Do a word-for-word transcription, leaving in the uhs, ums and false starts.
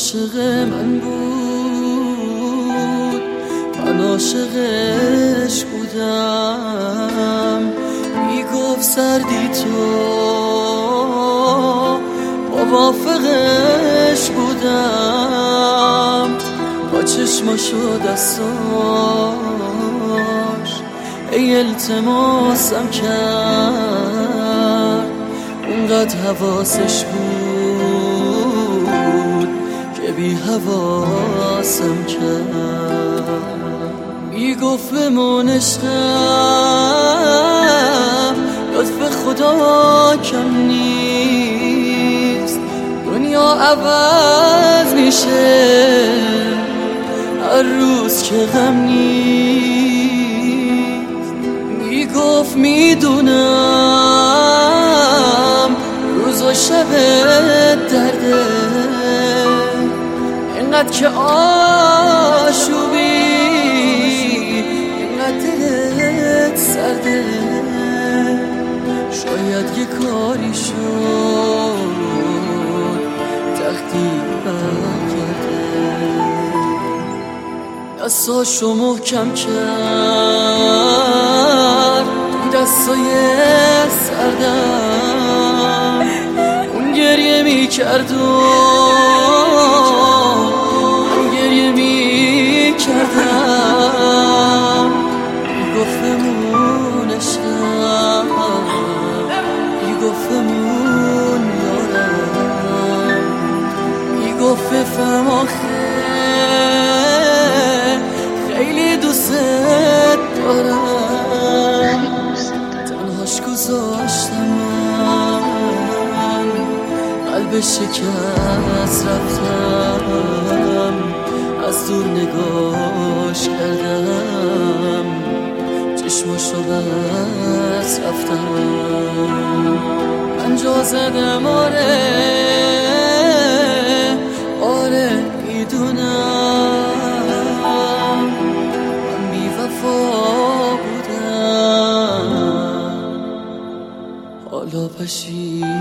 عاشق من بود، من عاشقش بودم. میگفت سردی تو موافقش بودم. با چشماش و دستاش ای التماسم کرد، اونقدر حواسش بود که بی حواسم کرد. میگفت بمون عشقم، لطف خدا کم نیست، دنیا عوض میشه هر روز که غم نیست. میگفت میدونم روز و شب درده، اینقدر که آشوبی اینقدر دلت سرده. شاید یه کاری شد تقدیر برگرده. دستاشو محکم کرد تو دستای سردم، اون گریه میکرد و من گریه میکردم. میگفت بمون عشقم، میگفت بمون یارم، میگفت بفهم آخه خیلی دوست دارم. تنهاش گذاشتم من، قلب شکست رفتم، از دور نگاش کردم، چشماشو بس رفتم. پنجاه زدم آره آره میدونم من بی وفا بودم، حالا پشیمونم.